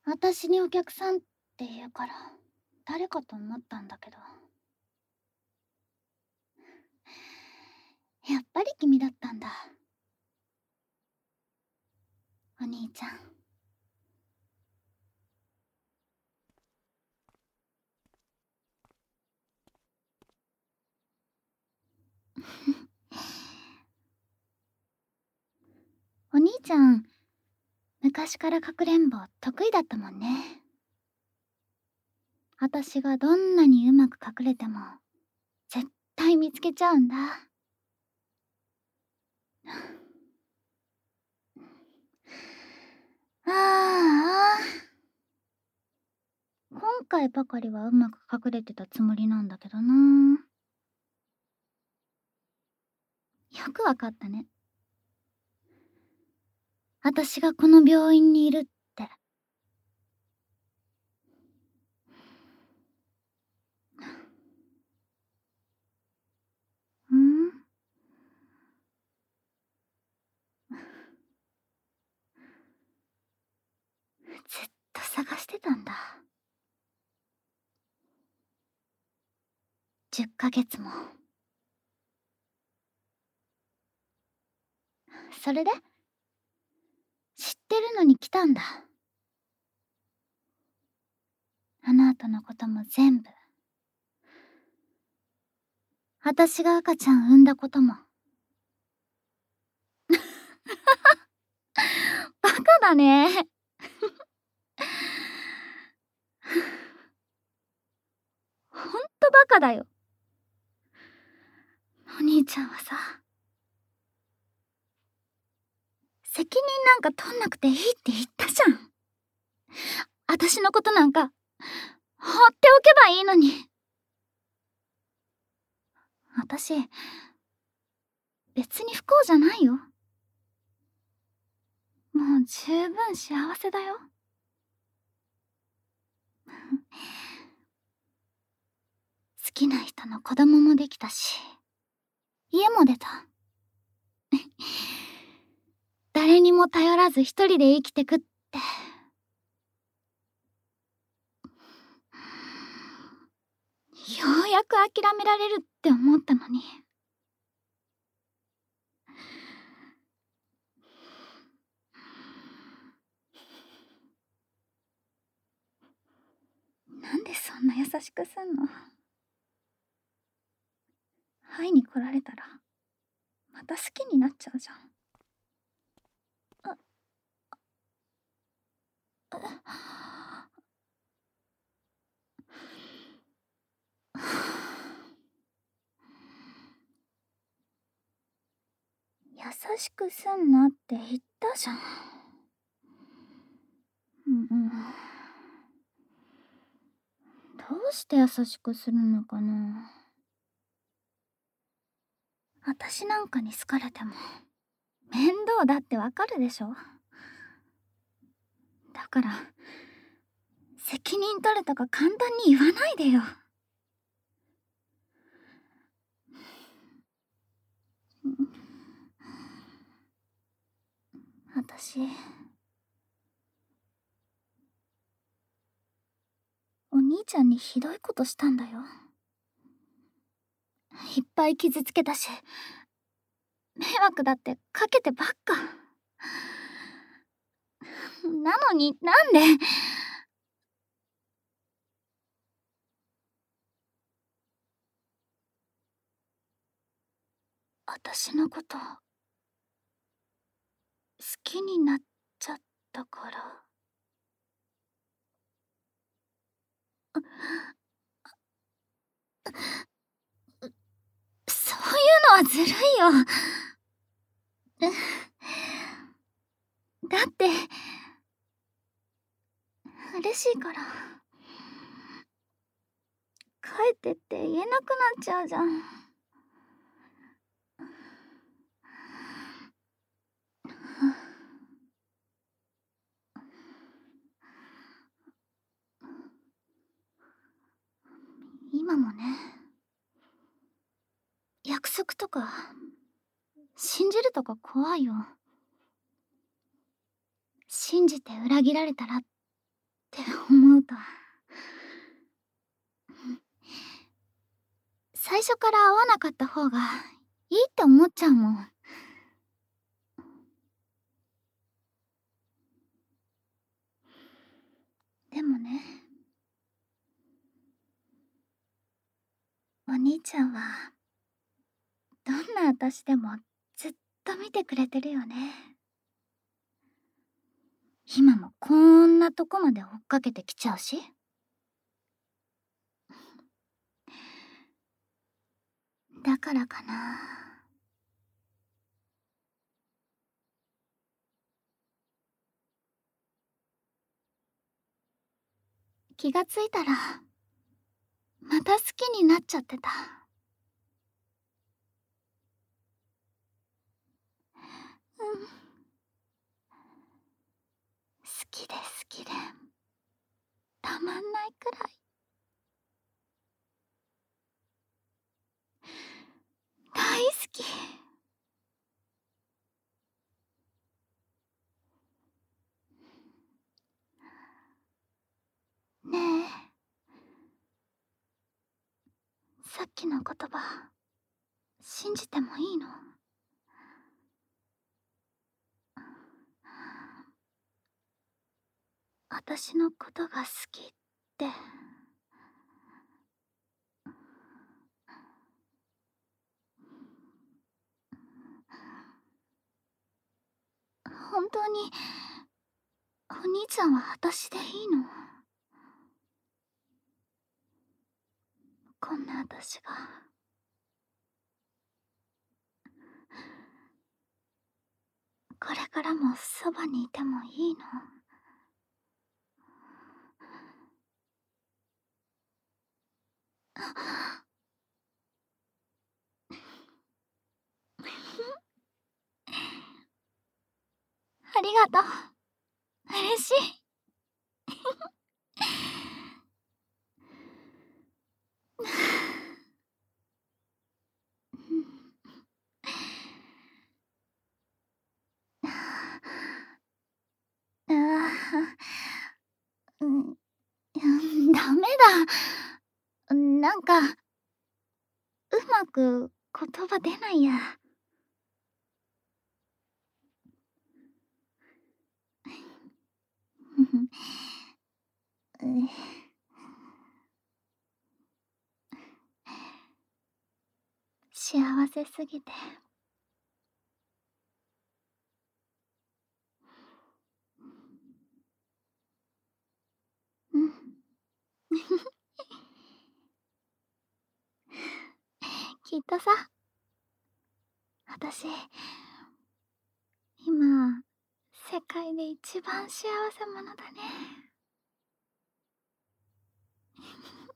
私にお客さんって言うから誰かと思ったんだけど、やっぱり君だったんだ。お兄ちゃん。お兄ちゃん、昔からかくれんぼ得意だったもんね。私がどんなにうまく隠れても絶対見つけちゃうんだ。ああ、今回ばかりはうまく隠れてたつもりなんだけどな。よくわかったね。私がこの病院にいるって。ん？ずっと探してたんだ。10ヶ月も。それで知ってるのに来たんだ。あの後のことも全部。私が赤ちゃん産んだことも。バカだね。ほんとバカだよ。お兄ちゃんはさ、責任なんか取んなくていいって言ったじゃん。私のことなんか放っておけばいいのに。私、別に不幸じゃないよ。もう十分幸せだよ。好きな人の子供もできたし、家も出た。誰にも頼らず一人で生きてくって。ようやく諦められるって思ったのに。なんでそんな優しくすんの？会いに来られたらまた好きになっちゃうじゃん。優しくすんなって言ったじゃん。どうして優しくするのかな。私なんかに好かれても面倒だってわかるでしょ。だから責任取れとか簡単に言わないでよ。私、お兄ちゃんにひどいことしたんだよ。いっぱい傷つけたし、迷惑だってかけてばっか。なのになんで。私のこと好きになっちゃったから。そういうのはずるいよ。だって嬉しいから。帰ってって言えなくなっちゃうじゃん。今もね、約束とか信じるとか怖いよ。信じて裏切られたらっって思うと、最初から会わなかった方がいいって思っちゃうもん。でもね、お兄ちゃんはどんな私でもずっと見てくれてるよね。今もこんなとこまで追っかけてきちゃうし。だからかな。気がついたらまた好きになっちゃってた。うん、好きで好きでたまんないくらい大好き。ねえ、さっきの言葉信じてもいいの？私のことが好きって。本当にお兄ちゃんは私でいいの？こんな私がこれからもそばにいてもいいの？ありがとう。嬉しい。ああ、うん、ダメだ。なんか、うまく言葉出ないや。幸せすぎて。うん。きっとさ、私、今、世界で一番幸せ者だね。